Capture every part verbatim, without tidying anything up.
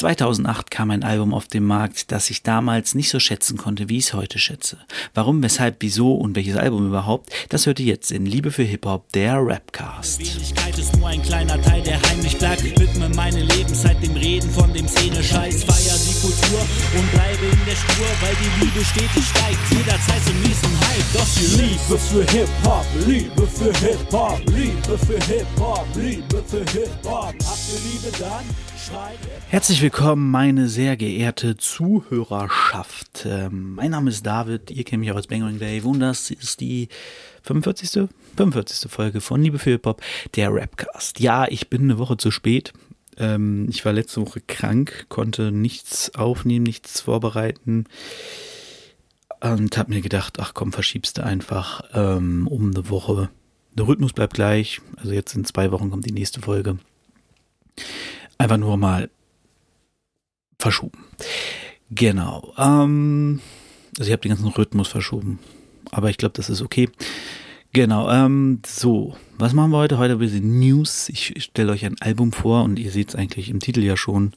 zweitausendacht kam ein Album auf den Markt, das ich damals nicht so schätzen konnte, wie ich es heute schätze. Warum, weshalb, wieso und welches Album überhaupt, das hört ihr jetzt in Liebe für Hip-Hop, der Rapcast. Wenigkeit ist nur ein kleiner Teil, der heimlich bleibt. Widme meine Lebenszeit dem Reden von dem Szene-Scheiß. Feier die Kultur und bleibe in der Spur, weil die Liebe stetig steigt. Jederzeit zum nächsten Hype. Doch die Liebe für Hip-Hop, Liebe für Hip-Hop, Liebe für Hip-Hop, Liebe für Hip-Hop. Habt ihr Liebe dann? Herzlich willkommen, meine sehr geehrte Zuhörerschaft. Ähm, mein Name ist David, ihr kennt mich auch als Bangering Dave und das ist die fünfundvierzigste fünfundvierzigste Folge von Liebe für Hip-Hop, der Rapcast. Ja, ich bin eine Woche zu spät. Ähm, ich war letzte Woche krank, konnte nichts aufnehmen, nichts vorbereiten und habe mir gedacht, ach komm, verschiebst du einfach ähm, um eine Woche. Der Rhythmus bleibt gleich, also jetzt in zwei Wochen kommt die nächste Folge. Einfach nur mal verschoben. Genau. Ähm, also ich habe den ganzen Rhythmus verschoben. Aber ich glaube, das ist okay. Genau. Ähm, so, was machen wir heute? Heute ein bisschen News. Ich stelle euch ein Album vor und ihr seht es eigentlich im Titel ja schon.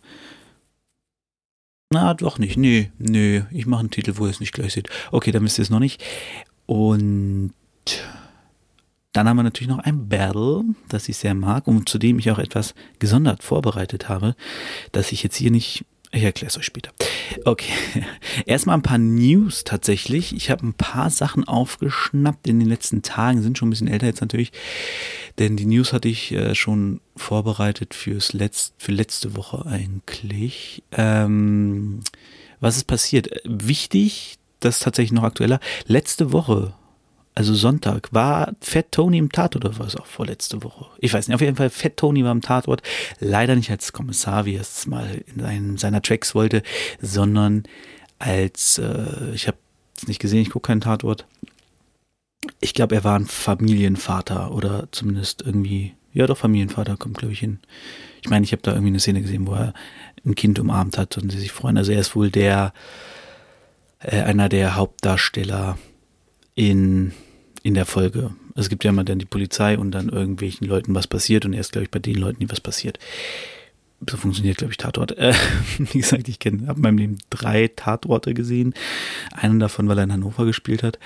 Na, doch nicht. Nee, nee. Ich mache einen Titel, wo ihr es nicht gleich seht. Okay, dann wisst ihr es noch nicht. Und dann haben wir natürlich noch ein Battle, das ich sehr mag und zu dem ich auch etwas gesondert vorbereitet habe, das ich jetzt hier nicht, ich erkläre es euch später. Okay, erstmal ein paar News tatsächlich. Ich habe ein paar Sachen aufgeschnappt in den letzten Tagen, sind schon ein bisschen älter jetzt natürlich, denn die News hatte ich äh, schon vorbereitet fürs Letz-, für letzte Woche eigentlich. Ähm, was ist passiert? Wichtig, das ist tatsächlich noch aktueller, letzte Woche, also Sonntag, war Fat Tony im Tatort oder war es auch vorletzte Woche? Ich weiß nicht, auf jeden Fall Fat Tony war im Tatort. Leider nicht als Kommissar, wie er es mal in seinen, seiner Tracks wollte, sondern als, äh, ich habe es nicht gesehen, ich gucke keinen Tatort. Ich glaube, er war ein Familienvater oder zumindest irgendwie, ja doch, Familienvater kommt, glaube ich, hin. Ich meine, ich habe da irgendwie eine Szene gesehen, wo er ein Kind umarmt hat und sie sich freuen. Also er ist wohl der, äh, einer der Hauptdarsteller in in der Folge. Es gibt ja immer dann die Polizei und dann irgendwelchen Leuten was passiert und er ist, glaube ich, bei den Leuten, die was passiert. So funktioniert, glaube ich, Tatort. Äh, wie gesagt, ich kenne, habe in meinem Leben drei Tatorte gesehen. Einen davon, weil er in Hannover gespielt hat.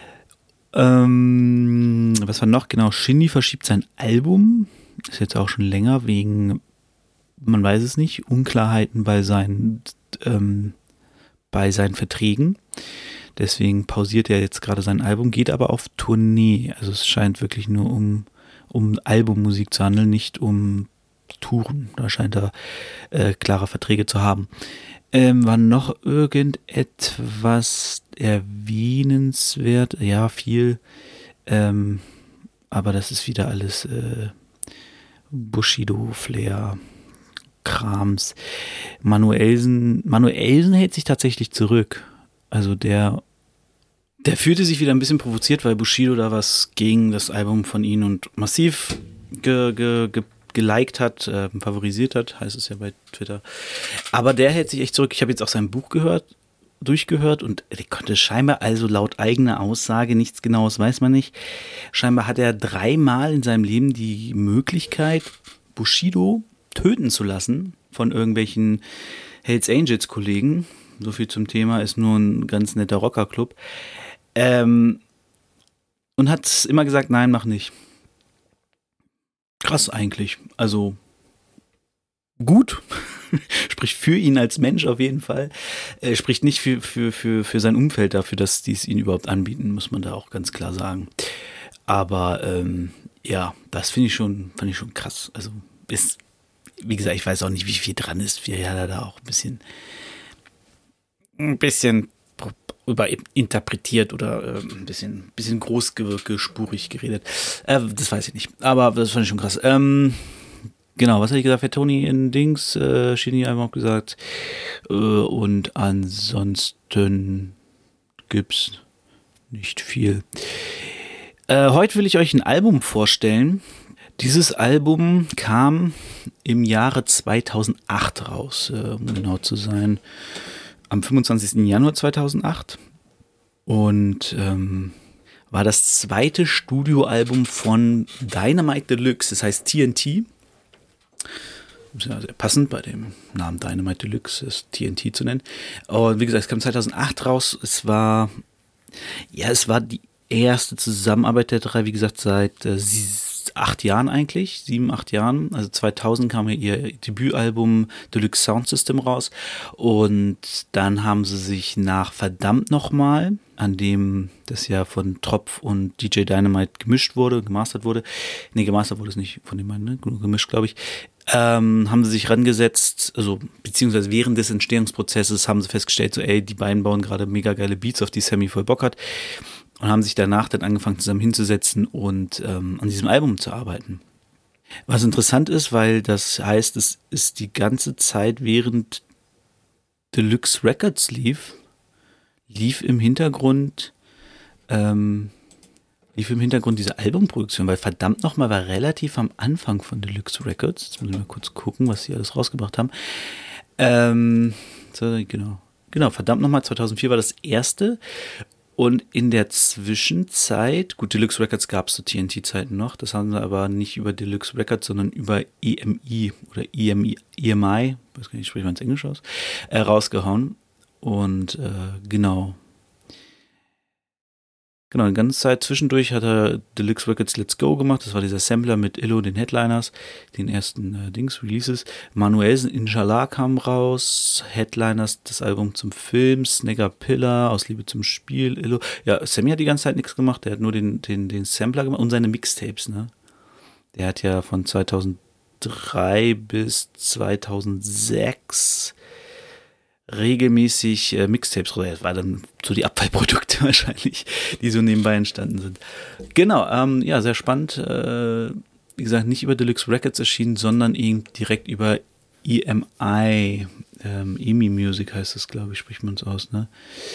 Ähm, was war noch? Genau, Shindy verschiebt sein Album. Ist jetzt auch schon länger wegen, man weiß es nicht, Unklarheiten bei seinen, ähm, bei seinen Verträgen. Deswegen pausiert er jetzt gerade sein Album, geht aber auf Tournee. Also es scheint wirklich nur um, um Albummusik zu handeln, nicht um Touren. Da scheint er äh, klare Verträge zu haben. Ähm, war noch irgendetwas erwähnenswert? Ja, viel. Ähm, aber das ist wieder alles äh, Bushido-Flair. Krams. Manuelsen, Manuelsen hält sich tatsächlich zurück. Also der, der fühlte sich wieder ein bisschen provoziert, weil Bushido da was gegen das Album von ihm und massiv ge, ge, ge, geliked hat, äh, favorisiert hat, heißt es ja bei Twitter. Aber der hält sich echt zurück. Ich habe jetzt auch sein Buch gehört, durchgehört und der konnte scheinbar, also laut eigener Aussage, nichts Genaues weiß man nicht, scheinbar hat er dreimal in seinem Leben die Möglichkeit, Bushido töten zu lassen von irgendwelchen Hells Angels Kollegen. So viel zum Thema, ist nur ein ganz netter Rockerclub. Ähm, und hat immer gesagt, nein, mach nicht. Krass eigentlich. Also gut. Spricht für ihn als Mensch auf jeden Fall. Äh, spricht nicht für, für, für, für sein Umfeld dafür, dass die es ihn überhaupt anbieten, muss man da auch ganz klar sagen. Aber ähm, ja, das finde ich schon, fand ich schon krass. Also ist, wie gesagt, ich weiß auch nicht, wie viel dran ist. Wir haben da auch ein bisschen ein bisschen überinterpretiert oder äh, ein bisschen, bisschen großgespurig geredet. Äh, das weiß ich nicht. Aber das fand ich schon krass. Ähm, genau, was hatte ich gesagt? Für Tony in Dings, äh, Shindy einfach auch gesagt. Äh, und ansonsten gibt's nicht viel. Äh, heute will ich euch ein Album vorstellen. Dieses Album kam im Jahre zweitausendacht raus, äh, um genau zu sein. Am fünfundzwanzigsten Januar zweitausendacht und ähm, war das zweite Studioalbum von Dynamite Deluxe, das heißt T N T. sehr passend bei dem Namen Dynamite Deluxe, ist T N T zu nennen. Und wie gesagt, es kam zweitausendacht raus. Es war, ja, es war die erste Zusammenarbeit der drei, wie gesagt, seit äh, acht Jahren eigentlich, sieben, acht Jahren. Also zweitausend kam ja ihr Debütalbum Deluxe Sound System raus. Und dann haben sie sich nach Verdammt nochmal, an dem das ja von Tropf und D J Dynamite gemischt wurde, gemastert wurde. Nee, gemastert wurde es nicht von dem Mann, ne? Gemischt, glaube ich. Ähm, haben sie sich rangesetzt, also beziehungsweise während des Entstehungsprozesses haben sie festgestellt, so ey, die beiden bauen gerade mega geile Beats, auf die Sammy voll Bock hat, und haben sich danach dann angefangen zusammen hinzusetzen und ähm, an diesem Album zu arbeiten. Was interessant ist, weil das heißt, es ist die ganze Zeit, während Deluxe Records lief, lief im Hintergrund ähm, lief im Hintergrund diese Albumproduktion, weil verdammt nochmal war relativ am Anfang von Deluxe Records. Jetzt muss ich mal kurz gucken, was sie alles rausgebracht haben. Ähm, so, genau. Genau, verdammt nochmal, zweitausendvier war das erste. Und in der Zwischenzeit, gut, Deluxe Records gab es zu T N T-Zeiten noch, das haben sie aber nicht über Deluxe Records, sondern über E M I oder E M I, E M I, weiß gar nicht, spreche mal ins Englisch aus, äh, rausgehauen. Und äh, genau. Genau, die ganze Zeit zwischendurch hat er Deluxe Records Let's Go gemacht. Das war dieser Sampler mit Illo, den Headliners, den ersten äh, Dings, Releases. Manuelsen Inshallah kam raus. Headliners, das Album zum Film. Snagger Pillar, Aus Liebe zum Spiel. Illo. Ja, Sammy hat die ganze Zeit nichts gemacht. Der hat nur den, den, den Sampler gemacht und seine Mixtapes, ne? Der hat ja von zweitausenddrei bis zweitausendsechs regelmäßig äh, Mixtapes, das war dann so die Abfallprodukte wahrscheinlich, die so nebenbei entstanden sind. Genau, ähm, ja, sehr spannend. Äh, wie gesagt, nicht über Deluxe Records erschienen, sondern eben direkt über E M I, ähm, E M I Music heißt das, glaube ich, spricht man es aus, ne?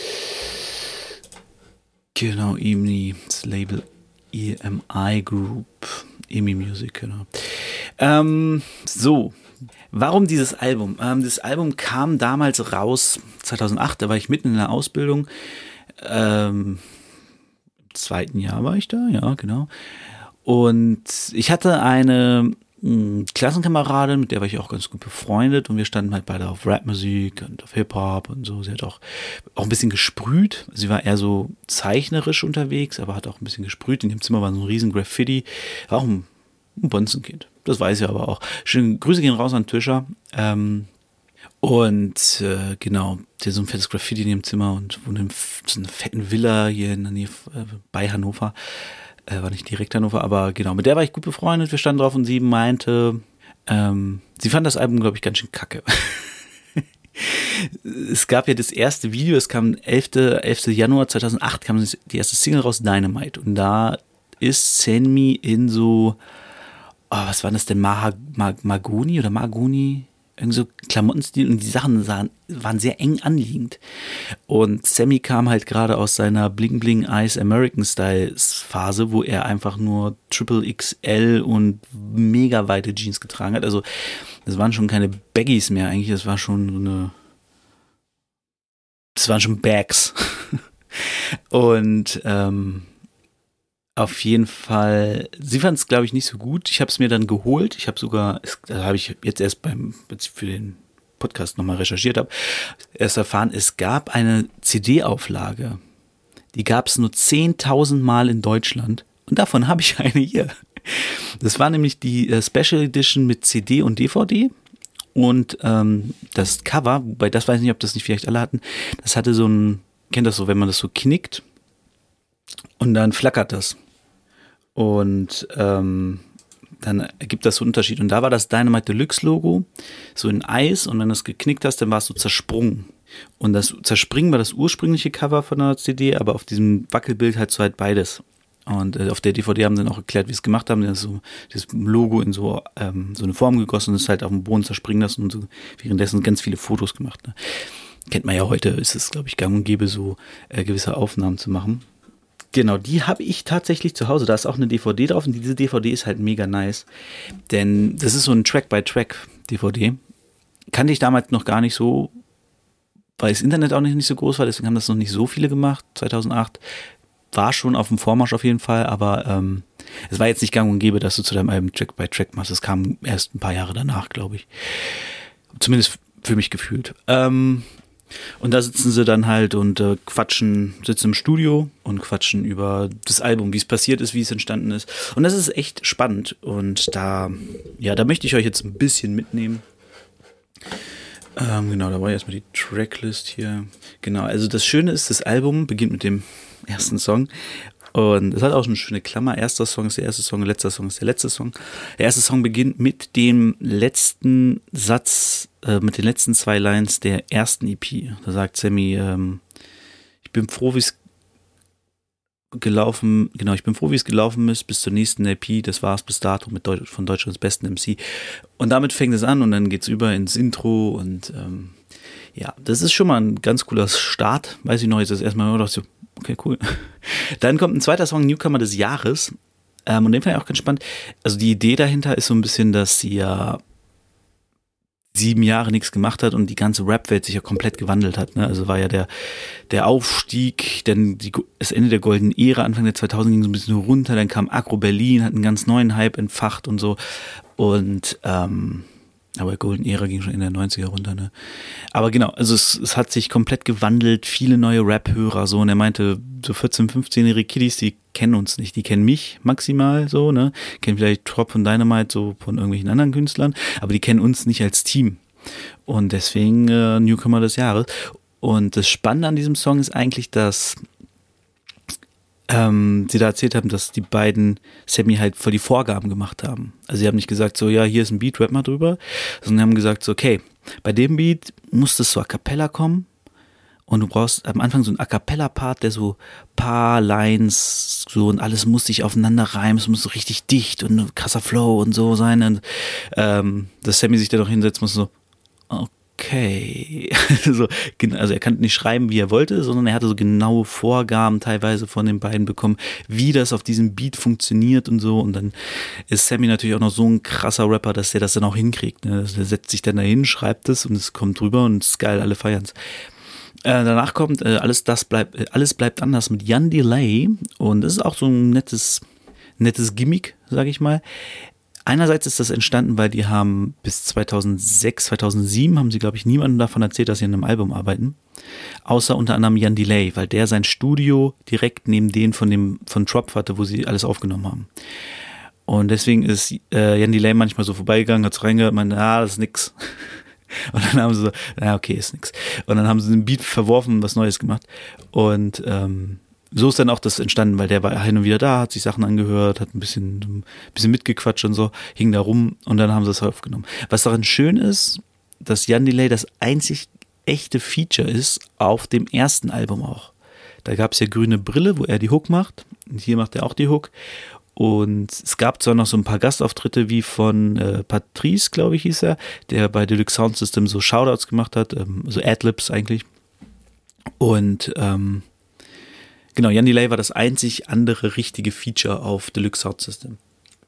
Genau, E M I, das Label E M I Group, E M I Music, genau. Ähm, so, warum dieses Album? Ähm, das Album kam damals raus, zweitausendacht, da war ich mitten in der Ausbildung. Ähm, im zweiten Jahr war ich da, ja, genau. Und ich hatte eine mh, Klassenkameradin, mit der war ich auch ganz gut befreundet, und wir standen halt beide auf Rapmusik und auf Hip-Hop und so. Sie hat auch, auch ein bisschen gesprüht. Sie war eher so zeichnerisch unterwegs, aber hat auch ein bisschen gesprüht. In dem Zimmer war so ein riesen Graffiti. War auch ein, ein Bonzenkind. Das weiß ich aber auch. Schöne Grüße gehen raus an Tischer. Ähm, und äh, genau, der so ein fettes Graffiti in dem Zimmer und wohnt in so einer fetten Villa hier in der Nähe äh, bei Hannover. Äh, war nicht direkt Hannover, aber genau, mit der war ich gut befreundet. Wir standen drauf und sie meinte, ähm, sie fand das Album, glaube ich, ganz schön kacke. Es gab ja das erste Video, es kam elften Januar zweitausendacht, kam die erste Single raus, Dynamite. Und da ist Sammy in so, oh, was war das denn, Mahag- Mag- Magoni oder Magoni? Irgend so Klamottenstil, und die Sachen sahen, waren sehr eng anliegend. Und Sammy kam halt gerade aus seiner Bling Bling Eyes American Style Phase, wo er einfach nur Triple X L und mega weite Jeans getragen hat. Also das waren schon keine Baggies mehr eigentlich, das war schon so eine, das waren schon Bags. Und ähm, auf jeden Fall, sie fand es, glaube ich, nicht so gut. Ich habe es mir dann geholt. Ich habe sogar, da habe ich jetzt erst beim, als ich für den Podcast nochmal recherchiert habe, erst erfahren, es gab eine C D-Auflage. Die gab es nur zehntausend Mal in Deutschland. Und davon habe ich eine hier. Das war nämlich die äh, Special Edition mit C D und D V D. Und ähm, das Cover, wobei das weiß ich nicht, ob das nicht vielleicht alle hatten, das hatte so ein, kennt das so, wenn man das so knickt und dann flackert das. Und ähm, dann ergibt das so einen Unterschied. Und da war das Dynamite Deluxe Logo so in Eis, und wenn du es geknickt hast, dann war es so zersprungen. Und das Zerspringen war das ursprüngliche Cover von der C D, aber auf diesem Wackelbild halt so halt beides. Und äh, auf der D V D haben sie dann auch erklärt, wie sie es gemacht haben. Die haben so das Logo in so, ähm, so eine Form gegossen und es halt auf dem Boden zerspringen lassen und so währenddessen ganz viele Fotos gemacht. Ne? Kennt man ja heute, ist es, glaube ich, gang und gäbe, so äh, gewisse Aufnahmen zu machen. Genau, die habe ich tatsächlich zu Hause. Da ist auch eine D V D drauf, und diese D V D ist halt mega nice. Denn das ist so ein Track-by-Track-D V D. Kannte ich damals noch gar nicht so, weil das Internet auch nicht, nicht so groß war, deswegen haben das noch nicht so viele gemacht. zweitausendacht war schon auf dem Vormarsch auf jeden Fall, aber ähm, Es war jetzt nicht gang und gäbe, dass du zu deinem Album Track by Track machst. Das kam erst ein paar Jahre danach, glaube ich. Zumindest für mich gefühlt. Ähm, und da sitzen sie dann halt und äh, quatschen, sitzen im Studio und quatschen über das Album, wie es passiert ist, wie es entstanden ist. Und das ist echt spannend. Und da, ja, da möchte ich euch jetzt ein bisschen mitnehmen. Ähm, genau, da war erstmal die Tracklist hier. Genau, also das Schöne ist, das Album beginnt mit dem ersten Song. Und es hat auch eine schöne Klammer. Erster Song ist der erste Song, letzter Song ist der letzte Song. Der erste Song beginnt mit dem letzten Satz, äh, mit den letzten zwei Lines der ersten E P. Da sagt Sammy, ähm, ich bin froh, wie es gelaufen, genau, ich bin froh, wie es gelaufen ist, bis zur nächsten E P. Das war es bis dato mit Deut- von Deutschlands besten M C. Und damit fängt es an und dann geht's über ins Intro und ähm, ja, das ist schon mal ein ganz cooler Start. Weiß ich noch, jetzt ist erstmal nur noch so, okay, cool. Dann kommt ein zweiter Song, Newcomer des Jahres. Ähm, und den fand ich auch ganz spannend. Also die Idee dahinter ist so ein bisschen, dass sie ja sieben Jahre nichts gemacht hat und die ganze Rap-Welt sich ja komplett gewandelt hat. Ne? Also war ja der, der Aufstieg, dann die, das Ende der goldenen Ära, Anfang der zweitausend ging so ein bisschen runter, dann kam Agro Berlin, hat einen ganz neuen Hype entfacht und so. Und ähm, aber Golden Ära ging schon in der neunziger runter, ne? Aber genau, also es, es hat sich komplett gewandelt, viele neue Rap-Hörer, so, und er meinte, so vierzehn-, fünfzehnjährige Kiddies, die kennen uns nicht, die kennen mich maximal, so, ne? Kennen vielleicht Trop von Dynamite, so von irgendwelchen anderen Künstlern, aber die kennen uns nicht als Team. Und deswegen äh, Newcomer des Jahres. Und das Spannende an diesem Song ist eigentlich, dass Ähm, sie da erzählt haben, dass die beiden Sammy halt voll die Vorgaben gemacht haben. Also sie haben nicht gesagt so, ja, hier ist ein Beat, rap mal drüber, sondern haben gesagt so, okay, bei dem Beat muss das so a cappella kommen und du brauchst am Anfang so einen a cappella Part, der so paar Lines so und alles muss sich aufeinander reimen, es muss so richtig dicht und ein krasser Flow und so sein und ähm, dass Sammy sich da noch hinsetzt, muss so, okay. Okay, so, also er kann nicht schreiben, wie er wollte, sondern er hatte so genaue Vorgaben teilweise von den beiden bekommen, wie das auf diesem Beat funktioniert und so. Und dann ist Sammy natürlich auch noch so ein krasser Rapper, dass er das dann auch hinkriegt. Ne? Also er setzt sich dann dahin, schreibt es und es kommt drüber und es ist geil, alle feiern's. Äh, danach kommt äh, alles das bleibt, äh, alles bleibt anders mit Jan Delay und das ist auch so ein nettes, nettes Gimmick, sag ich mal. Einerseits ist das entstanden, weil die haben bis zweitausendsechs, zweitausendsieben haben sie, glaube ich, niemandem davon erzählt, dass sie an einem Album arbeiten. Außer unter anderem Jan Delay, weil der sein Studio direkt neben den von dem von Trop hatte, wo sie alles aufgenommen haben. Und deswegen ist äh, Jan Delay manchmal so vorbeigegangen, hat so reingehört, meinte, ah, das ist nix. Und dann haben sie so, na okay, ist nix. Und dann haben sie den Beat verworfen und was Neues gemacht. Und ähm, so ist dann auch das entstanden, weil der war hin und wieder da, hat sich Sachen angehört, hat ein bisschen, ein bisschen mitgequatscht und so, hing da rum und dann haben sie es aufgenommen. Was daran schön ist, dass Jan Delay das einzig echte Feature ist auf dem ersten Album auch. Da gab es ja Grüne Brille, wo er die Hook macht und hier macht er auch die Hook. Und es gab zwar noch so ein paar Gastauftritte wie von äh, Patrice, glaube ich, hieß er, der bei Deluxe Sound System so Shoutouts gemacht hat, ähm, so Adlibs eigentlich. Und ähm, genau, Jan Delay war das einzig andere richtige Feature auf Deluxe Sound System.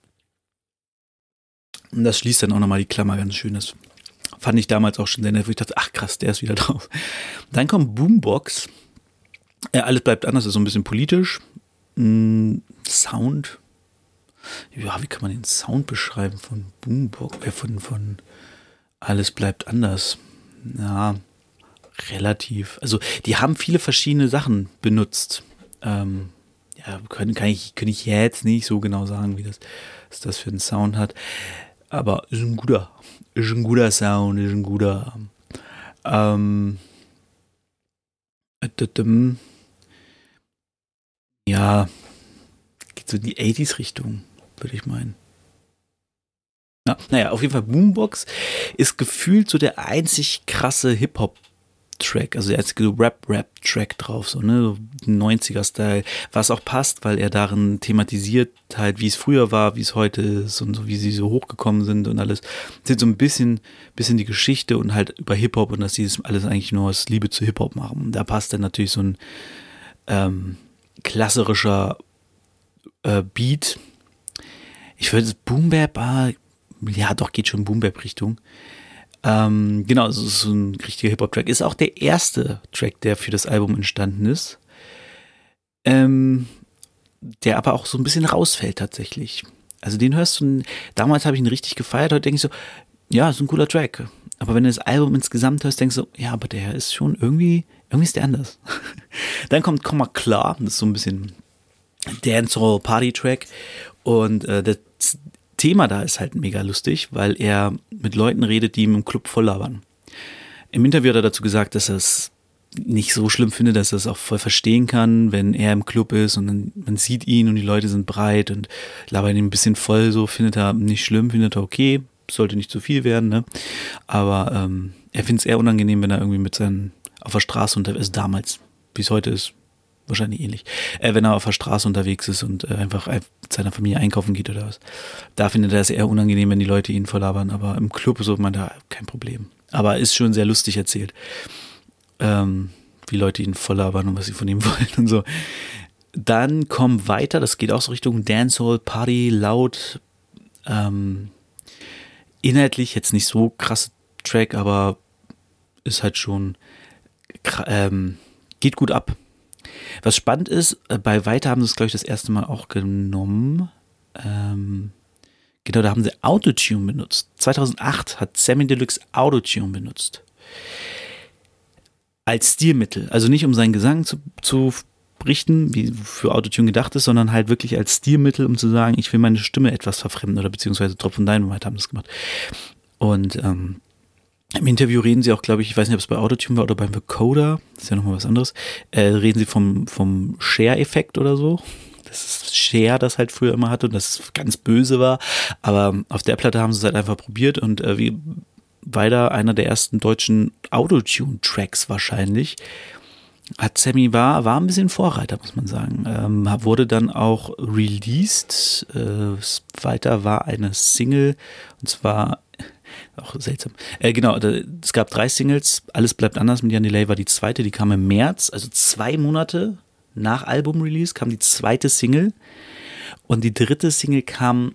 Und das schließt dann auch nochmal die Klammer ganz schön. Das fand ich damals auch schon sehr nett, wo ich dachte, ach krass, der ist wieder drauf. Dann kommt Boombox. Ja, alles bleibt anders, ist so ein bisschen politisch. Mm, Sound. Ja, wie kann man den Sound beschreiben von Boombox? Äh, von, von Alles bleibt anders. Ja, relativ. Also, die haben viele verschiedene Sachen benutzt. Ähm, ja, können, kann ich, kann ich jetzt nicht so genau sagen, wie das, was das für einen Sound hat. Aber ist ein guter, ist ein guter Sound, ist ein guter. Ähm, ja, geht so in die achtziger-Richtung, würde ich meinen. Ja, naja, auf jeden Fall Boombox ist gefühlt so der einzig krasse Hip-Hop-Track, also der einzige Rap-Rap-Track drauf, so, ne, so neunziger-Style, was auch passt, weil er darin thematisiert halt, wie es früher war, wie es heute ist und so, wie sie so hochgekommen sind und alles. Das so ein bisschen, bisschen die Geschichte und halt über Hip-Hop und dass sie das alles eigentlich nur aus Liebe zu Hip-Hop machen. Und da passt dann natürlich so ein ähm, klassischer äh, Beat. Ich würde Boom Bap, ah, ja doch, geht schon Boom Bap Richtung. Ähm, genau, es ist so ein richtiger Hip-Hop-Track. Ist auch der erste Track, der für das Album entstanden ist. Ähm, der aber auch so ein bisschen rausfällt tatsächlich. Also den hörst du, damals habe ich ihn richtig gefeiert, heute denke ich so, ja, ist ein cooler Track. Aber wenn du das Album insgesamt hörst, denkst du, ja, aber der ist schon irgendwie, irgendwie ist der anders. Dann kommt Komm mal klar, das ist so ein bisschen Dancehall Party Track und äh, das Thema da ist halt mega lustig, weil er mit Leuten redet, die ihm im Club voll labern. Im Interview hat er dazu gesagt, dass er es nicht so schlimm findet, dass er es auch voll verstehen kann, wenn er im Club ist und dann, man sieht ihn und die Leute sind breit und labern ihn ein bisschen voll, so findet er nicht schlimm, findet er okay, sollte nicht zu viel werden, ne? Aber ähm, er findet es eher unangenehm, wenn er irgendwie mit seinen auf der Straße unterwegs ist, damals, wie es heute ist, wahrscheinlich ähnlich, äh, wenn er auf der Straße unterwegs ist und äh, einfach mit seiner Familie einkaufen geht oder was. Da findet er es eher unangenehm, wenn die Leute ihn voll labern, aber im Club so meint er, kein Problem. Aber ist schon sehr lustig erzählt. Ähm, wie Leute ihn voll labern und was sie von ihm wollen und so. Dann kommen weiter, das geht auch so Richtung Dancehall, Party, laut, ähm, inhaltlich jetzt nicht so krass Track, aber ist halt schon, ähm, geht gut ab. Was spannend ist, bei Weiter haben sie es, glaube ich, das erste Mal auch genommen. Ähm, genau, da haben sie Autotune benutzt. zweitausendacht hat Samy Deluxe Autotune benutzt. Als Stilmittel. Also nicht um seinen Gesang zu, zu richten, wie für Autotune gedacht ist, sondern halt wirklich als Stilmittel, um zu sagen, ich will meine Stimme etwas verfremden oder beziehungsweise Tropfen Dynamite haben das gemacht. Und ähm, im Interview reden sie auch, glaube ich, ich weiß nicht, ob es bei Autotune war oder beim Vocoder, das ist ja nochmal was anderes, äh, reden sie vom, vom Share-Effekt oder so. Das ist Share, das halt früher immer hatte und das ganz böse war. Aber auf der Platte haben sie es halt einfach probiert und äh, wie Weiter, einer der ersten deutschen Autotune-Tracks wahrscheinlich, hat Samy war, war ein bisschen Vorreiter, muss man sagen. Ähm, wurde dann auch released. Äh, Weiter war eine Single und zwar auch seltsam. Äh, genau, es gab drei Singles. Alles bleibt anders mit Jan Delay war die zweite, die kam im März, also zwei Monate nach Album-Release kam die zweite Single und die dritte Single kam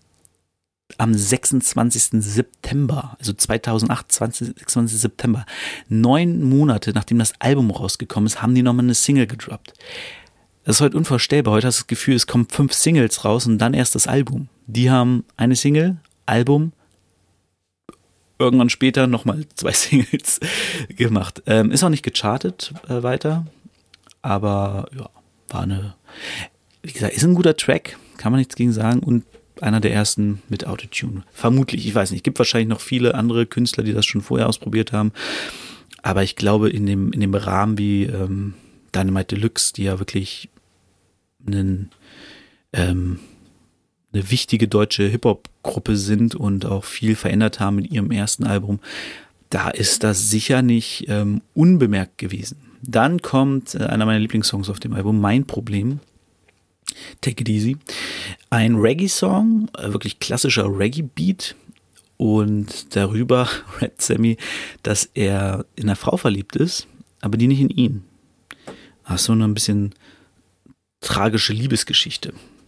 am sechsundzwanzigsten September, also zweitausendacht, sechsundzwanzigsten September. Neun Monate, nachdem das Album rausgekommen ist, haben die nochmal eine Single gedroppt. Das ist heute unvorstellbar. Heute hast du das Gefühl, es kommen fünf Singles raus und dann erst das Album. Die haben eine Single, Album, irgendwann später nochmal zwei Singles gemacht. Ähm, ist auch nicht gechartet äh, weiter, aber ja, war eine, wie gesagt, ist ein guter Track, kann man nichts gegen sagen und einer der ersten mit Autotune. Vermutlich, ich weiß nicht, gibt wahrscheinlich noch viele andere Künstler, die das schon vorher ausprobiert haben, aber ich glaube in dem, in dem Rahmen wie ähm, Dynamite Deluxe, die ja wirklich einen, ähm, eine wichtige deutsche Hip-Hop-Gruppe sind und auch viel verändert haben mit ihrem ersten Album, da ist das sicher nicht ähm, unbemerkt gewesen. Dann kommt äh, einer meiner Lieblingssongs auf dem Album, Mein Problem, Take It Easy. Ein Reggae-Song, äh, wirklich klassischer Reggae-Beat und darüber rappt Samy, dass er in eine Frau verliebt ist, aber die nicht in ihn. Das ist so eine ein bisschen tragische Liebesgeschichte.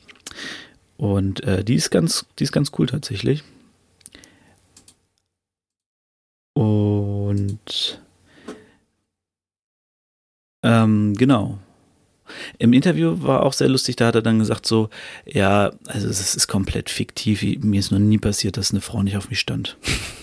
Und äh, die ist ganz, die ist ganz cool tatsächlich. Und ähm, genau. Im Interview war auch sehr lustig, da hat er dann gesagt so, ja, also es ist komplett fiktiv, mir ist noch nie passiert, dass eine Frau nicht auf mich stand.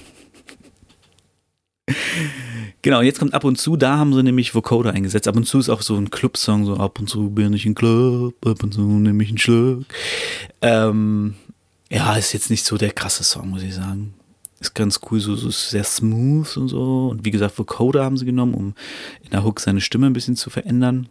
Genau, jetzt kommt Ab und zu, da haben sie nämlich Vocoder eingesetzt. Ab und zu ist auch so ein Club-Song, so ab und zu bin ich im Club, ab und zu nehme ich einen Schluck. Ähm, ja, ist jetzt nicht so der krasse Song, muss ich sagen. Ist ganz cool, so, so sehr smooth und so. Und wie gesagt, Vocoder haben sie genommen, um in der Hook seine Stimme ein bisschen zu verändern.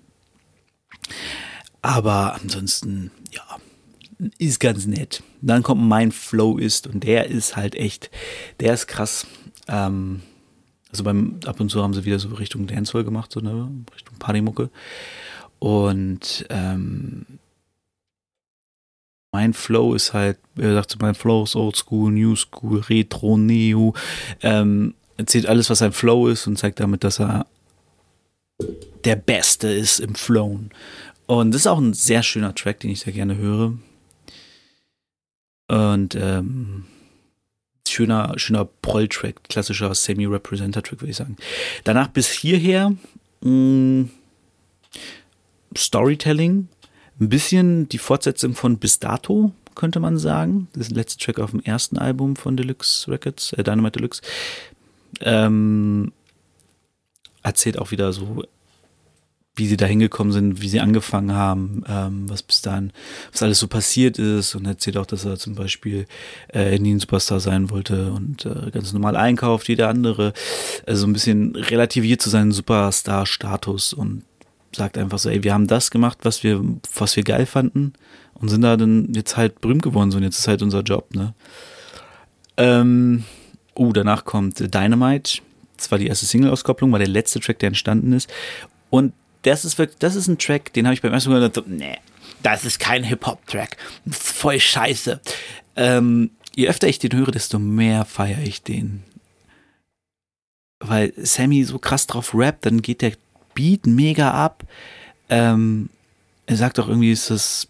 Aber ansonsten, ja, ist ganz nett. Dann kommt Mein Flow ist und der ist halt echt, der ist krass. Ähm, also beim ab und zu haben sie wieder so Richtung Dancehall gemacht, so ne, Richtung Partymucke. Und ähm, Mein Flow ist halt, er sagt so, mein Flow ist Old School, New School, Retro, Neo. Ähm, erzählt alles, was sein Flow ist und zeigt damit, dass er der Beste ist im Flown. Und das ist auch ein sehr schöner Track, den ich sehr gerne höre. Und ähm, schöner, schöner Proll-Track, klassischer Semi-Representer-Track, würde ich sagen. Danach bis hierher mh, Storytelling, ein bisschen die Fortsetzung von Bis dato, könnte man sagen. Das ist der letzte Track auf dem ersten Album von Deluxe Records, äh, Dynamite Deluxe. Ähm, erzählt auch wieder so, wie sie da hingekommen sind, wie sie angefangen haben, ähm, was bis dahin, was alles so passiert ist, und erzählt auch, dass er zum Beispiel äh, nie ein Superstar sein wollte und äh, ganz normal einkauft, wie der andere, also ein bisschen relativiert zu seinem Superstar-Status und sagt einfach so, ey, wir haben das gemacht, was wir, was wir geil fanden und sind da dann jetzt halt berühmt geworden, so, und jetzt ist halt unser Job, ne. Ähm, uh, danach kommt Dynamite, das war die erste Single-Auskopplung, war der letzte Track, der entstanden ist, und Das ist wirklich, das ist ein Track, den habe ich beim ersten Mal gedacht, so, nee, das ist kein Hip-Hop-Track. Das ist voll scheiße. Ähm, je öfter ich den höre, desto mehr feiere ich den. Weil Sammy so krass drauf rappt, dann geht der Beat mega ab. Ähm, er sagt auch irgendwie, ist das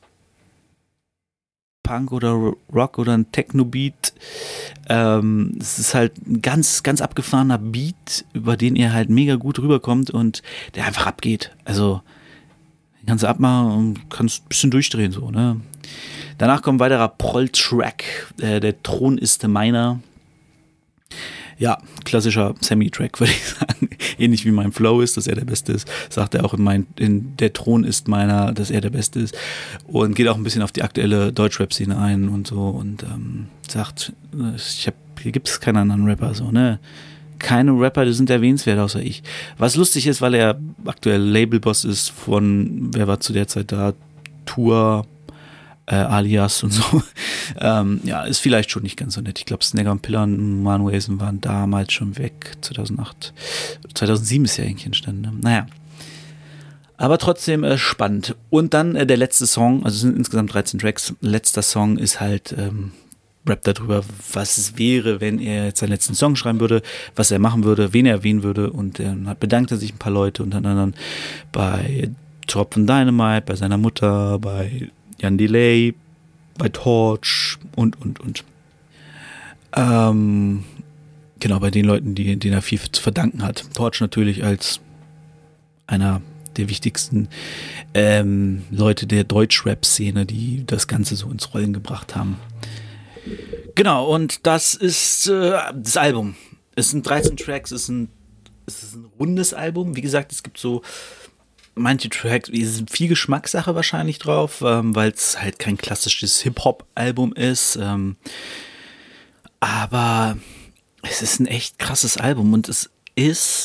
Punk oder Rock oder ein Techno-Beat. Ähm, es ist halt ein ganz, ganz abgefahrener Beat, über den er halt mega gut rüberkommt und der einfach abgeht. Also, den kannst du abmachen und kannst ein bisschen durchdrehen, so, ne. Danach kommt ein weiterer Proll-Track, äh, der Thron ist meiner. Ja, klassischer Sammy-Track, würde ich sagen. Ähnlich wie mein Flow ist, dass er der Beste ist, sagt er auch in, mein, in Der Thron ist meiner, dass er der Beste ist. Und geht auch ein bisschen auf die aktuelle Deutschrap-Szene ein und so. Und ähm, sagt, ich hab, hier gibt es keinen anderen Rapper, so, ne. Keine Rapper, die sind erwähnenswert, außer ich. Was lustig ist, weil er aktuell Labelboss ist von, wer war zu der Zeit da? Tour, Äh, Alias und so. ähm, ja, ist vielleicht schon nicht ganz so nett. Ich glaube, Snagger und Pillar und Manuelsen waren damals schon weg. zweitausendacht. zweitausendsieben ist ja eigentlich entstanden. Ne? Naja. Aber trotzdem äh, spannend. Und dann äh, der letzte Song, also es sind insgesamt dreizehn Tracks. Letzter Song ist halt ähm, Rap darüber, was es wäre, wenn er jetzt seinen letzten Song schreiben würde, was er machen würde, wen er erwähnen würde. Und dann äh, bedankt er sich ein paar Leute, unter anderem bei Tropfen Dynamite, bei seiner Mutter, bei Jan Delay, bei Torch und, und, und. Ähm, genau, bei den Leuten, die, denen er viel zu verdanken hat. Torch natürlich als einer der wichtigsten ähm, Leute der Deutsch-Rap-Szene, die das Ganze so ins Rollen gebracht haben. Genau, und das ist äh, das Album. Es sind dreizehn Tracks, es ist, ein, es ist ein rundes Album. Wie gesagt, es gibt so manche Tracks, es ist viel Geschmackssache wahrscheinlich drauf, ähm, weil es halt kein klassisches Hip-Hop-Album ist. Ähm, aber es ist ein echt krasses Album und es ist,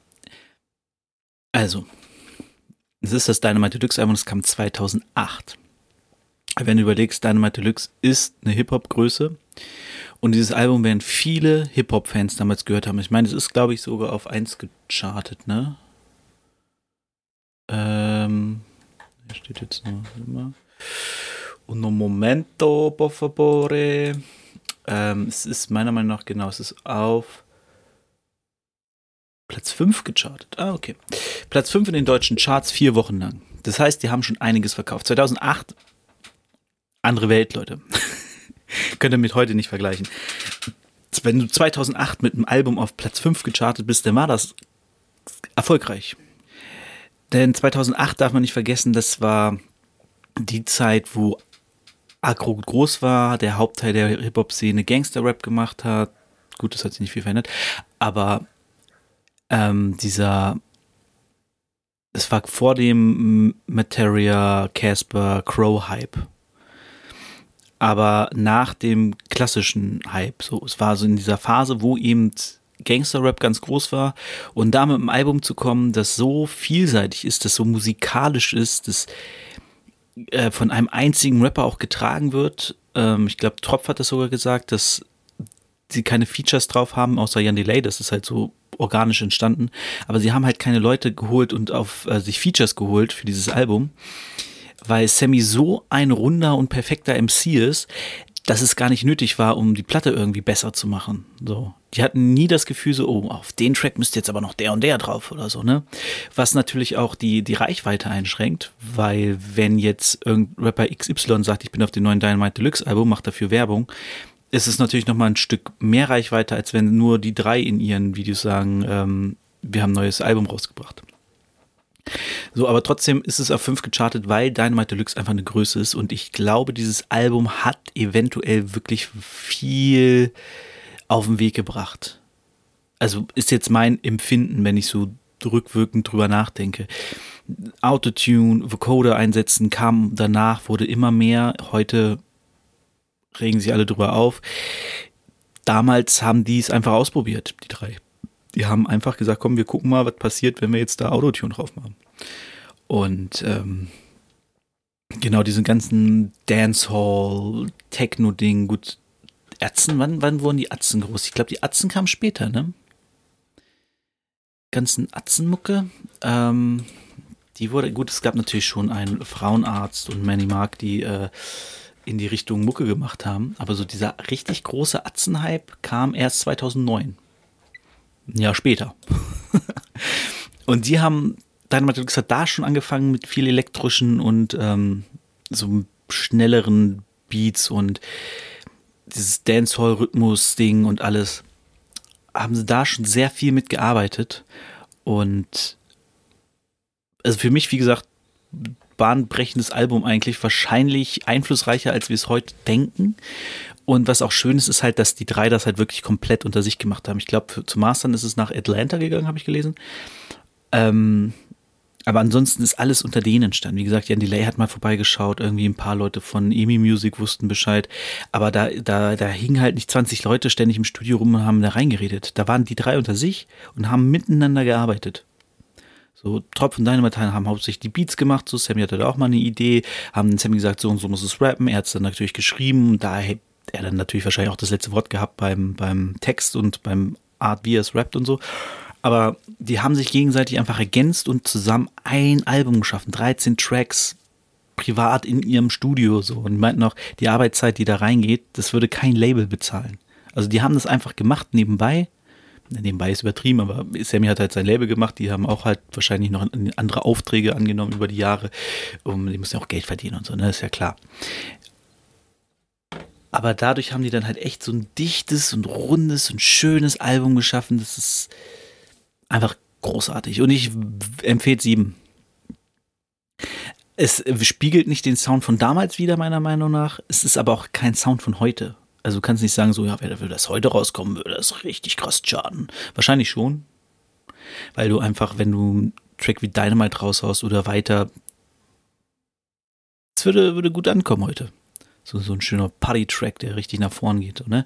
also, es ist das Dynamite Deluxe Album, das kam zweitausendacht. Wenn du überlegst, Dynamite Deluxe ist eine Hip-Hop-Größe und dieses Album werden viele Hip-Hop-Fans damals gehört haben. Ich meine, es ist, glaube ich, sogar auf eins gechartet, ne? Ähm, hier steht jetzt noch immer. Uno momento, por favore. Ähm, es ist meiner Meinung nach, genau, es ist auf Platz fünf gechartet. Ah, okay. Platz fünf in den deutschen Charts, vier Wochen lang. Das heißt, die haben schon einiges verkauft. zweitausendacht, andere Welt, Leute. Könnt ihr mit heute nicht vergleichen. Wenn du zweitausendacht mit einem Album auf Platz fünf gechartet bist, dann war das erfolgreich. Denn zweitausendacht darf man nicht vergessen, das war die Zeit, wo Agro groß war, der Hauptteil der Hip-Hop-Szene Gangster-Rap gemacht hat. Gut, das hat sich nicht viel verändert. Aber ähm, dieser, das war vor dem Materia, Casper, Crow-Hype. Aber nach dem klassischen Hype. So, es war so in dieser Phase, wo eben Gangster-Rap ganz groß war, und da mit einem Album zu kommen, das so vielseitig ist, das so musikalisch ist, das äh, von einem einzigen Rapper auch getragen wird. Ähm, ich glaube, Tropf hat das sogar gesagt, dass sie keine Features drauf haben, außer Jan Delay, das ist halt so organisch entstanden, aber sie haben halt keine Leute geholt und auf äh, sich Features geholt für dieses Album, weil Sammy so ein runder und perfekter M C ist, dass es gar nicht nötig war, um die Platte irgendwie besser zu machen. So, die hatten nie das Gefühl so, oh, auf den Track müsste jetzt aber noch der und der drauf oder so, ne? Was natürlich auch die, die Reichweite einschränkt, weil wenn jetzt irgendein Rapper X Y sagt, ich bin auf dem neuen Dynamite Deluxe Album, macht dafür Werbung, ist es natürlich nochmal ein Stück mehr Reichweite, als wenn nur die drei in ihren Videos sagen, ähm, wir haben ein neues Album rausgebracht. So, aber trotzdem ist es auf fünf gechartet, weil Dynamite Deluxe einfach eine Größe ist und ich glaube, dieses Album hat eventuell wirklich viel auf den Weg gebracht. Also ist jetzt mein Empfinden, wenn ich so rückwirkend drüber nachdenke. Autotune, Vocoder einsetzen kam danach, wurde immer mehr. Heute regen sich alle drüber auf. Damals haben die es einfach ausprobiert, die drei. Die haben einfach gesagt, komm, wir gucken mal, was passiert, wenn wir jetzt da Autotune drauf machen. Und ähm, genau diesen ganzen Dancehall, Techno-Ding, gut, Atzen, wann, wann wurden die Atzen groß? Ich glaube, die Atzen kamen später, ne? Ganzen Atzenmucke, ähm, die wurde, gut, es gab natürlich schon einen Frauenarzt und Manny Mark, die äh, in die Richtung Mucke gemacht haben, aber so dieser richtig große Atzen-Hype kam erst zweitausendneun. Ein Jahr später. Und die haben, Dynamite Deluxe hat da schon angefangen mit viel elektrischen und ähm, so schnelleren Beats und dieses Dancehall-Rhythmus-Ding und alles. Haben sie da schon sehr viel mitgearbeitet und also für mich, wie gesagt, bahnbrechendes Album eigentlich, wahrscheinlich einflussreicher, als wir es heute denken. Und was auch schön ist, ist halt, dass die drei das halt wirklich komplett unter sich gemacht haben. Ich glaube, zu Mastern ist es nach Atlanta gegangen, habe ich gelesen. Ähm, aber ansonsten ist alles unter denen entstanden. Wie gesagt, Jan Delay hat mal vorbeigeschaut, irgendwie ein paar Leute von E M I Music wussten Bescheid, aber da, da, da hingen halt nicht zwanzig Leute ständig im Studio rum und haben da reingeredet. Da waren die drei unter sich und haben miteinander gearbeitet. So, Tropf und Dynamite haben hauptsächlich die Beats gemacht, so Sammy hatte da auch mal eine Idee, haben Sammy gesagt, so und so muss es rappen, er hat es dann natürlich geschrieben, da hat er dann natürlich wahrscheinlich auch das letzte Wort gehabt beim, beim Text und beim Art, wie er es rappt und so. Aber die haben sich gegenseitig einfach ergänzt und zusammen ein Album geschaffen. dreizehn Tracks privat in ihrem Studio so. Und die meinten auch, die Arbeitszeit, die da reingeht, das würde kein Label bezahlen. Also die haben das einfach gemacht nebenbei. Nebenbei ist übertrieben, aber Sammy hat halt sein Label gemacht. Die haben auch halt wahrscheinlich noch andere Aufträge angenommen über die Jahre. Um, die müssen ja auch Geld verdienen und so, ne? Ist ja klar. Aber dadurch haben die dann halt echt so ein dichtes und rundes und schönes Album geschaffen. Das ist einfach großartig. Und ich empfehle sieben. Es spiegelt nicht den Sound von damals wider, meiner Meinung nach. Es ist aber auch kein Sound von heute. Also du kannst nicht sagen, so, ja, wer würde das heute rauskommen, würde das richtig krass charten. Wahrscheinlich schon. Weil du einfach, wenn du einen Track wie Dynamite raushaust oder weiter, es würde, würde gut ankommen heute. So, so ein schöner Party-Track, der richtig nach vorn geht. Ne?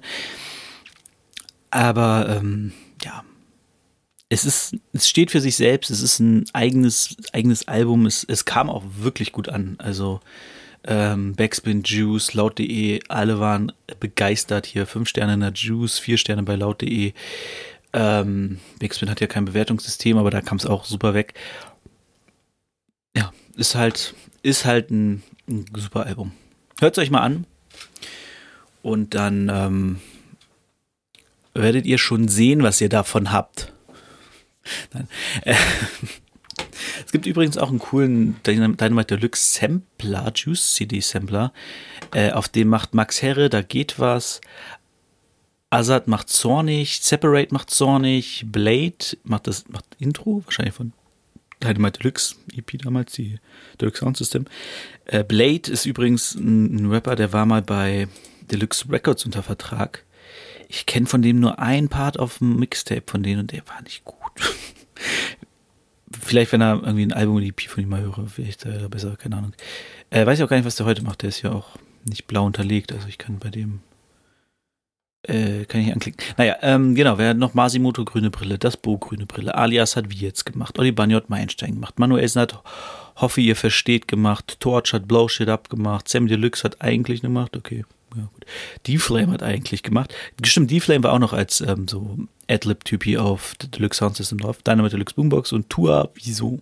Aber, ähm, ja. Es ist, es steht für sich selbst, es ist ein eigenes, eigenes Album, es, es kam auch wirklich gut an, also ähm, Backspin, Juice, laut punkt de, alle waren begeistert hier, fünf Sterne in der Juice, vier Sterne bei laut punkt de, ähm, Backspin hat ja kein Bewertungssystem, aber da kam es auch super weg. Ja, ist halt, ist halt ein, ein super Album. Hört es euch mal an und dann ähm, werdet ihr schon sehen, was ihr davon habt. Nein. Äh, es gibt übrigens auch einen coolen Dynamite Deluxe Sampler, Juice C D Sampler, äh, auf dem macht Max Herre, da geht was, Azad macht Zornig, Separate macht Zornig, Blade macht das macht Intro, wahrscheinlich von Dynamite Deluxe E P damals, die Deluxe Sound System. Äh, Blade ist übrigens ein, ein Rapper, der war mal bei Deluxe Records unter Vertrag. Ich kenne von dem nur einen Part auf dem Mixtape von denen und der war nicht gut. Vielleicht, wenn er irgendwie ein Album oder E P von ihm mal höre, vielleicht äh, besser, keine Ahnung. Äh, weiß ich auch gar nicht, was der heute macht. Der ist ja auch nicht blau unterlegt, also ich kann bei dem äh, kann ich anklicken. Naja, ähm, genau, wer noch Masimoto grüne Brille, das Bo grüne Brille, Alias hat wie jetzt gemacht, Oli Banyo hat Meilenstein gemacht, Manuelsen hat Hoffe, ihr versteht gemacht, Torch hat Blow Shit Up gemacht, Sam Deluxe hat eigentlich gemacht, okay. Ja, gut. D-Flame hat eigentlich gemacht. Stimmt, D-Flame war auch noch als ähm, so Adlib-Typi auf der Deluxe Sound System drauf. Dynamite Deluxe Boombox und Tua, wieso?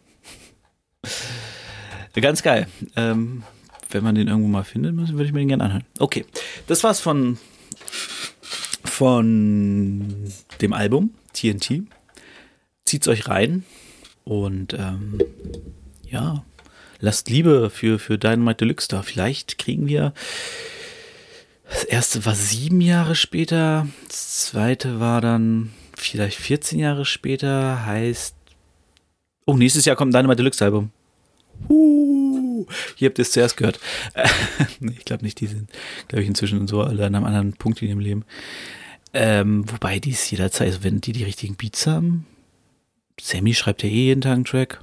Ganz geil. Ähm, wenn man den irgendwo mal findet, würde ich mir den gerne anhören. Okay, das war's von, von dem Album T N T. Zieht's euch rein und ähm, ja, lasst Liebe für, für Dynamite Deluxe da. Vielleicht kriegen wir. Das erste war sieben Jahre später, das zweite war dann vielleicht vierzehn Jahre später, heißt, oh, nächstes Jahr kommt ein Dynamite Deluxe Album. Uh, hier habt ihr es zuerst gehört. Nee, ich glaube nicht, die sind, glaube ich, inzwischen so alle an einem anderen Punkt in ihrem Leben. Ähm, wobei die es jederzeit, also wenn die die richtigen Beats haben, Sammy schreibt ja eh jeden Tag einen Track.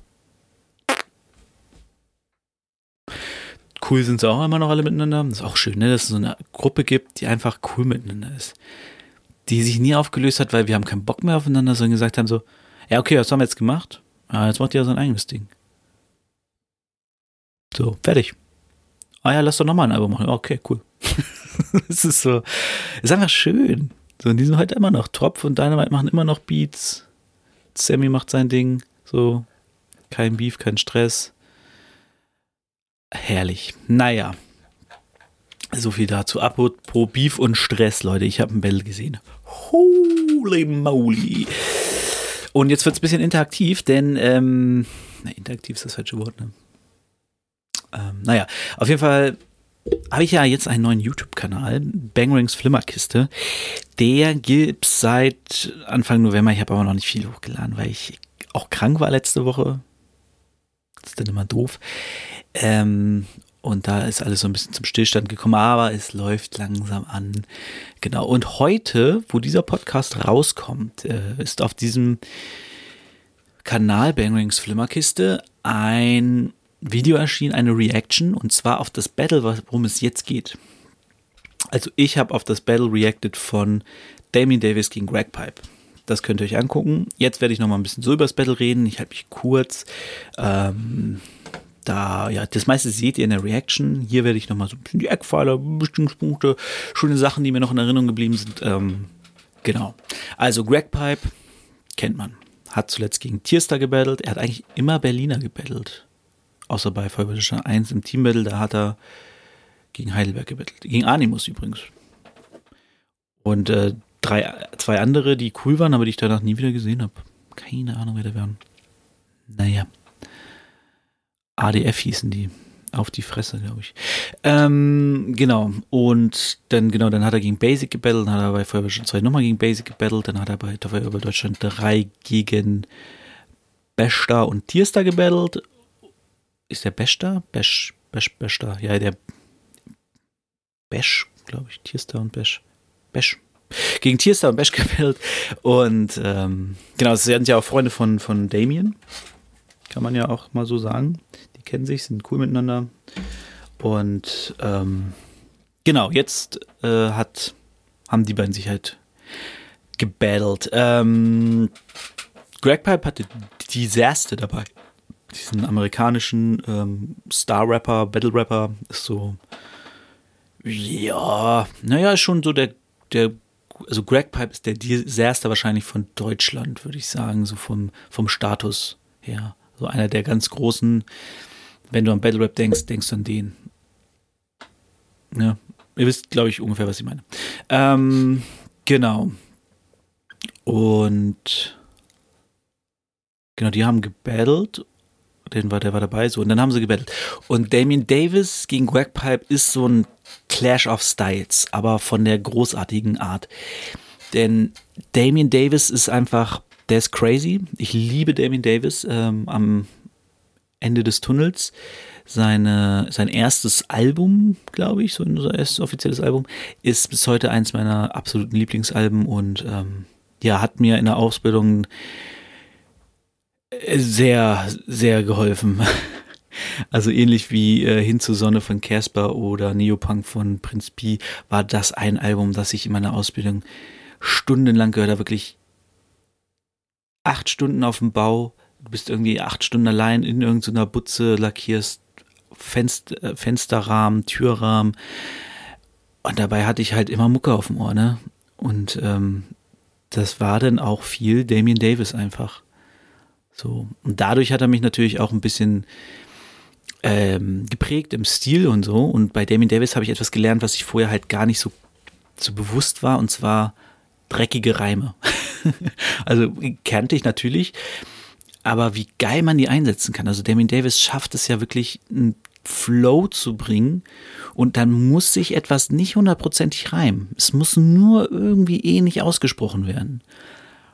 Cool sind sie auch immer noch alle miteinander. Das ist auch schön, ne, dass es so eine Gruppe gibt, die einfach cool miteinander ist. Die sich nie aufgelöst hat, weil wir haben keinen Bock mehr aufeinander, sondern gesagt haben so, ja okay, was haben wir jetzt gemacht? Ja, jetzt macht ihr ja sein eigenes Ding. So, fertig. Ah ja, lass doch nochmal ein Album machen. Okay, cool. Es ist so, es ist einfach schön. So, und die sind halt immer noch. Tropf und Dynamite machen immer noch Beats. Sammy macht sein Ding. So, kein Beef, kein Stress. Herrlich. Naja. So viel dazu. Apropos Beef und Stress, Leute. Ich habe ein Battle gesehen. Holy moly. Und jetzt wird es ein bisschen interaktiv, denn, ähm, na, interaktiv ist das falsche Wort, ne? Ähm, naja, auf jeden Fall habe ich ja jetzt einen neuen YouTube-Kanal, Bangrings Flimmerkiste. Der gibt's seit Anfang November. Ich habe aber noch nicht viel hochgeladen, weil ich auch krank war letzte Woche. Das ist dann immer doof. Ähm, und da ist alles so ein bisschen zum Stillstand gekommen, aber es läuft langsam an. Genau. Und heute, wo dieser Podcast rauskommt, äh, ist auf diesem Kanal Bangrings Flimmerkiste ein Video erschienen, eine Reaction, und zwar auf das Battle, worum es jetzt geht. Also ich habe auf das Battle reacted von Damien Davis gegen Greg Pipe. Das könnt ihr euch angucken. Jetzt werde ich noch mal ein bisschen so über das Battle reden. Ich halte mich kurz. Ähm, da, ja, das meiste seht ihr in der Reaction. Hier werde ich noch mal so ein bisschen die Eckpfeiler, Bestimmungspunkte, schöne Sachen, die mir noch in Erinnerung geblieben sind. Ähm, genau. Also Greg Pipe kennt man. Hat zuletzt gegen Tierstar gebattelt. Er hat eigentlich immer Berliner gebattelt. Außer bei Feuerwehrstein eins im Teambattle, da hat er gegen Heidelberg gebettelt. Gegen Animus übrigens. Und äh, drei, zwei andere, die cool waren, aber die ich danach nie wieder gesehen habe. Keine Ahnung, wer da waren. Naja. A D F hießen die. Auf die Fresse, glaube ich. Ähm, genau. Und dann, genau, dann hat er gegen Basic gebettelt, dann hat er bei Feuerwehrstein zwei nochmal gegen Basic gebettelt, dann hat er bei Feuerwehr Deutschland drei gegen Beshta und Tierstar gebettelt. Ist der Beshta? Besh, Besh, Beshta. Ja, der Besh, glaube ich. Tierstar und Besh. Besh. Gegen Tierstar und Besh gebattelt. Und ähm, genau, sie sind ja auch Freunde von, von Damien. Kann man ja auch mal so sagen. Die kennen sich, sind cool miteinander. Und ähm, genau, jetzt äh, hat, haben die beiden sich halt gebattelt. Ähm, Greg Pipe hatte Disaster dabei. Diesen amerikanischen ähm, Star-Rapper, Battle-Rapper, ist so, ja, naja, ist schon so der, der, also Greg Pipe ist der Disaster wahrscheinlich von Deutschland, würde ich sagen, so vom, vom Status her. So einer der ganz großen, wenn du an Battle-Rap denkst, denkst du an den. Ja, ihr wisst, glaube ich, ungefähr, was ich meine. Ähm, genau. Und genau, die haben gebattelt. Den war, der war dabei, so, und dann haben sie gebettelt. Und Damien Davis gegen Greg Pipe ist so ein Clash of Styles, aber von der großartigen Art. Denn Damien Davis ist einfach, der ist crazy. Ich liebe Damien Davis. Ähm, am Ende des Tunnels seine, sein erstes Album, glaube ich, so unser erstes offizielles Album, ist bis heute eins meiner absoluten Lieblingsalben und ähm, ja, hat mir in der Ausbildung sehr, sehr geholfen. Also ähnlich wie äh, Hin zur Sonne von Casper oder Neopunk von Prinz Pi war das ein Album, das ich in meiner Ausbildung stundenlang gehört habe. Wirklich acht Stunden auf dem Bau. Du bist irgendwie acht Stunden allein in irgendeiner Butze, lackierst Fenster, Fensterrahmen, Türrahmen. Und dabei hatte ich halt immer Mucke auf dem Ohr, ne? Und ähm, das war dann auch viel Damien Davis einfach. So. Und dadurch hat er mich natürlich auch ein bisschen ähm, geprägt im Stil und so. Und bei Damien Davis habe ich etwas gelernt, was ich vorher halt gar nicht so, so bewusst war, und zwar dreckige Reime. Also kannte ich natürlich, aber wie geil man die einsetzen kann. Also Damien Davis schafft es ja wirklich, einen Flow zu bringen, und dann muss sich etwas nicht hundertprozentig reimen. Es muss nur irgendwie ähnlich ausgesprochen werden.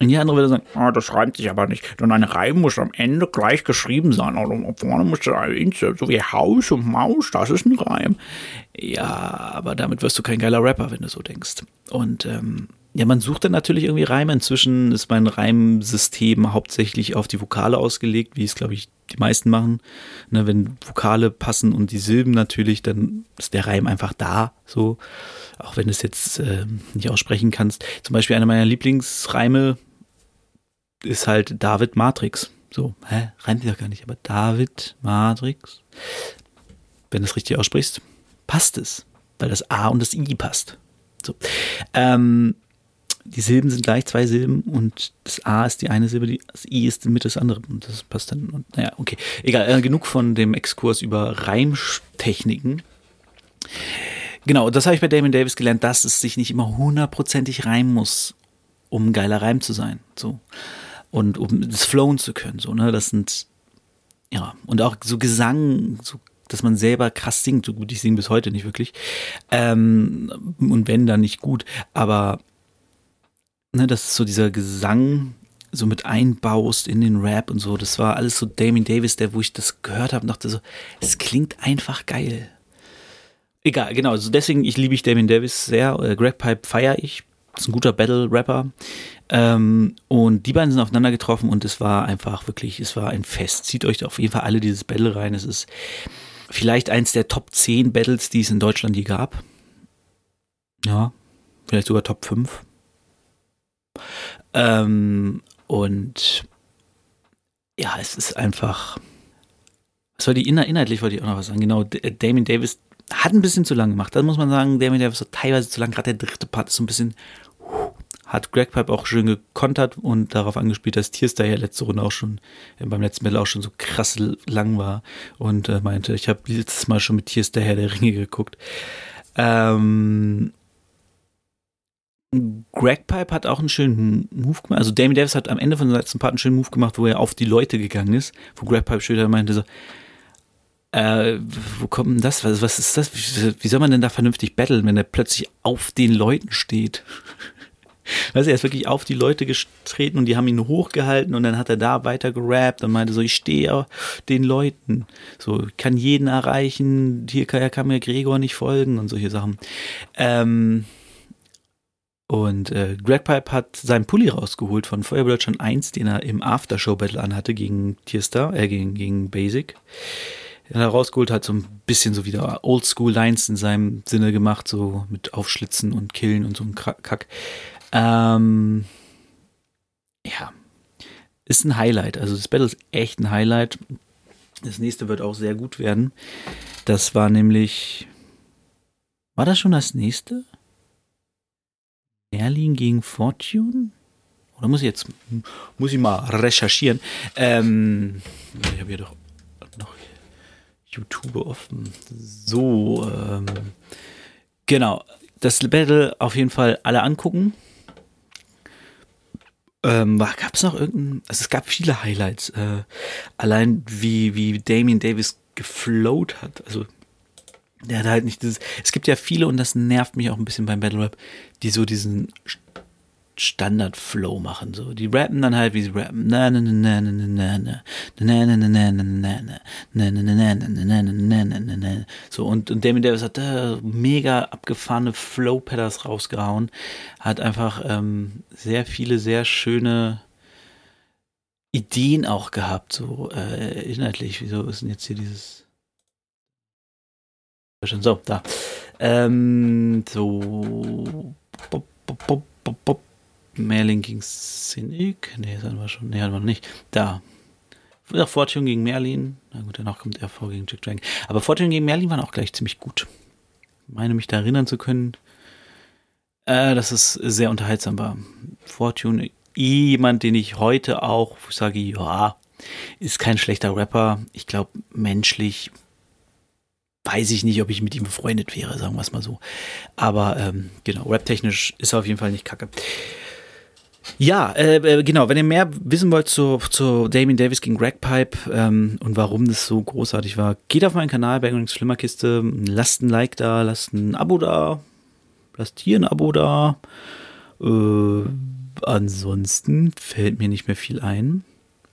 Und die andere würde sagen, ah, das reimt sich aber nicht. Denn ein Reim muss am Ende gleich geschrieben sein. Und vorne muss der, so wie Haus und Maus, das ist ein Reim. Ja, aber damit wirst du kein geiler Rapper, wenn du so denkst. Und ähm, ja, man sucht dann natürlich irgendwie Reime. Inzwischen ist mein Reimsystem hauptsächlich auf die Vokale ausgelegt, wie es, glaube ich, die meisten machen. Ne, wenn Vokale passen und die Silben natürlich, dann ist der Reim einfach da, so. Auch wenn du es jetzt äh, nicht aussprechen kannst. Zum Beispiel einer meiner Lieblingsreime ist halt David Matrix. So, hä? Reimt sich doch gar nicht, aber David Matrix. Wenn du es richtig aussprichst, passt es, weil das A und das I passt. So. Ähm, die Silben sind gleich, zwei Silben, und das A ist die eine Silbe, die, das I ist mit das andere. Und das passt dann. Und, naja, okay. Egal, äh, genug von dem Exkurs über Reimtechniken. Genau, das habe ich bei Damon Davis gelernt, dass es sich nicht immer hundertprozentig reimen muss, um ein geiler Reim zu sein. So. Und um das flowen zu können. So, ne? Das sind, ja, und auch so Gesang, so, dass man selber krass singt. So gut, ich singe bis heute nicht wirklich. Ähm, und wenn, dann nicht gut. Aber ne, das ist so dieser Gesang so mit einbaust in den Rap und so. Das war alles so Damon Davis, der, wo ich das gehört habe, dachte so, es klingt einfach geil. Egal, genau. Also deswegen, ich liebe ich Damon Davis sehr. Äh, Greg Pipe feiere ich. Das ist ein guter Battle-Rapper. Ähm, und die beiden sind aufeinander getroffen und es war einfach wirklich, es war ein Fest. Zieht euch auf jeden Fall alle dieses Battle rein. Es ist vielleicht eins der Top zehn Battles, die es in Deutschland je gab. Ja, vielleicht sogar Top fünf. Ähm, und ja, es ist einfach, was war die, inhaltlich wollte ich auch noch was sagen. Genau, Damon Davis hat ein bisschen zu lang gemacht. Da muss man sagen, Damon Davis hat teilweise zu lang. Gerade der dritte Part ist so ein bisschen, hat Greg Pipe auch schön gekontert und darauf angespielt, dass Tierstar ja letzte Runde auch schon, äh, beim letzten Battle auch schon so krass lang war und äh, meinte, ich habe letztes Mal schon mit Tierstar Herr der Ringe geguckt. Ähm, Greg Pipe hat auch einen schönen Move gemacht. Also Damon Davis hat am Ende von seinem letzten Part einen schönen Move gemacht, wo er auf die Leute gegangen ist, wo Greg Pipe später meinte so, Äh, wo kommt denn das? Was, was ist das? Wie, wie soll man denn da vernünftig battlen, wenn er plötzlich auf den Leuten steht? Weißt du, er ist wirklich auf die Leute getreten und die haben ihn hochgehalten und dann hat er da weiter gerappt und meinte so, ich stehe auf den Leuten. So, ich kann jeden erreichen, hier kann, kann mir Gregor nicht folgen und solche Sachen. Ähm, und äh, Greg Pipe hat seinen Pulli rausgeholt von Feuerwehr schon eins, den er im Aftershow-Battle anhatte gegen Tierstar, äh, gegen, gegen Basic. Er rausgeholt hat so ein bisschen so wieder Oldschool-Lines in seinem Sinne gemacht, so mit Aufschlitzen und Killen und so ein Kack. Ähm, ja, ist ein Highlight. Also das Battle ist echt ein Highlight. Das nächste wird auch sehr gut werden. Das war nämlich, war das schon das nächste? Merlin gegen Fortune? Oder muss ich jetzt, muss ich mal recherchieren. Ähm, ich habe hier doch noch YouTube offen. So, ähm, genau. Das Battle auf jeden Fall alle angucken. Ähm, gab es noch irgendein, also es gab viele Highlights. Äh, allein wie, wie Damon Davis geflowt hat. Also, der hat halt nicht dieses, es gibt ja viele, und das nervt mich auch ein bisschen beim Battle Rap, die so diesen Standard-Flow machen, so. Die rappen dann halt, wie sie rappen. Na, na, na, na, na, na, na, na, na, na, na, na, na, na, na, na, na, na, na, na. So, und, und Damon Davis hat da mega abgefahrene Flow-Patterns rausgehauen. Hat einfach ähm, sehr viele, sehr schöne Ideen auch gehabt, so äh, inhaltlich. Wieso ist denn jetzt hier dieses so, da. Ähm, so bop, bop, bop, bop, bop. Merlin gegen Cynic. Nee, das hatten wir schon. Nee, hatten wir noch nicht. Da. Auch Fortune gegen Merlin. Na gut, danach kommt er vor gegen Jack Dragon. Aber Fortune gegen Merlin waren auch gleich ziemlich gut. Ich meine, mich da erinnern zu können, äh, dass es sehr unterhaltsam war. Fortune, jemand, den ich heute auch sage, ja, ist kein schlechter Rapper. Ich glaube, menschlich weiß ich nicht, ob ich mit ihm befreundet wäre, sagen wir es mal so. Aber ähm, genau, raptechnisch ist er auf jeden Fall nicht kacke. Ja, äh, genau, wenn ihr mehr wissen wollt zu, zu Damon Davis gegen Greg Pipe ähm, und warum das so großartig war, geht auf meinen Kanal, Bang Flimmerkiste, lasst ein Like da, lasst ein Abo da, lasst hier ein Abo da, äh, ansonsten fällt mir nicht mehr viel ein.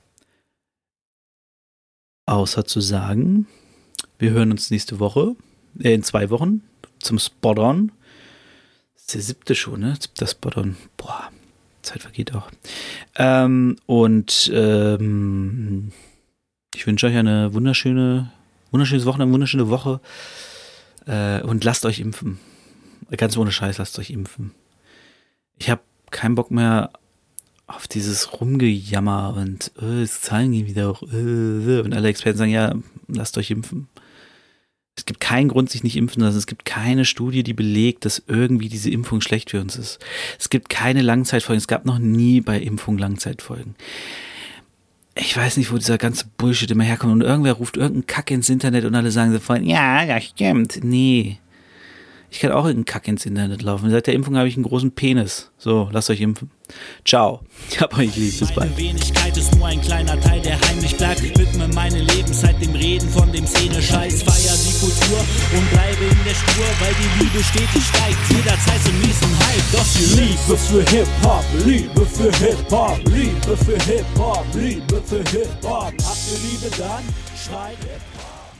Außer zu sagen, wir hören uns nächste Woche, äh, in zwei Wochen zum Spot-On. Das ist der siebte schon, ne? Siebter Spot-On. Boah, Zeit vergeht auch. Ähm, und ähm, ich wünsche euch eine wunderschöne, wunderschönes Wochenende, eine wunderschöne Woche. Äh, und lasst euch impfen. Ganz ohne Scheiß, lasst euch impfen. Ich habe keinen Bock mehr auf dieses Rumgejammer und äh, es zahlen die wieder auch. Äh, und alle Experten sagen, ja, lasst euch impfen. Es gibt keinen Grund, sich nicht impfen zu lassen. Es gibt keine Studie, die belegt, dass irgendwie diese Impfung schlecht für uns ist. Es gibt keine Langzeitfolgen. Es gab noch nie bei Impfung Langzeitfolgen. Ich weiß nicht, wo dieser ganze Bullshit immer herkommt. Und irgendwer ruft irgendeinen Kack ins Internet und alle sagen sofort, ja, das stimmt. Nee. Ich kann auch irgendeinen Kack ins Internet laufen. Seit der Impfung habe ich einen großen Penis. So, lasst euch impfen. Ciao. Ich hab euch lieb. Bis bald. Meine Wenigkeit ist nur ein kleiner Teil, der heimlich bleibt. Widme meine Lebenszeit dem Reden von dem Szene-Scheiß. Feier die Kultur und bleibe in der Spur, weil die Liebe stetig steigt. Jederzeit zum nächsten Hype. Doch die Liebe für Hip-Hop, Liebe für Hip-Hop, Liebe für Hip-Hop, Liebe für Hip-Hop. Habt ihr Liebe, dann schreit Hip-Hop.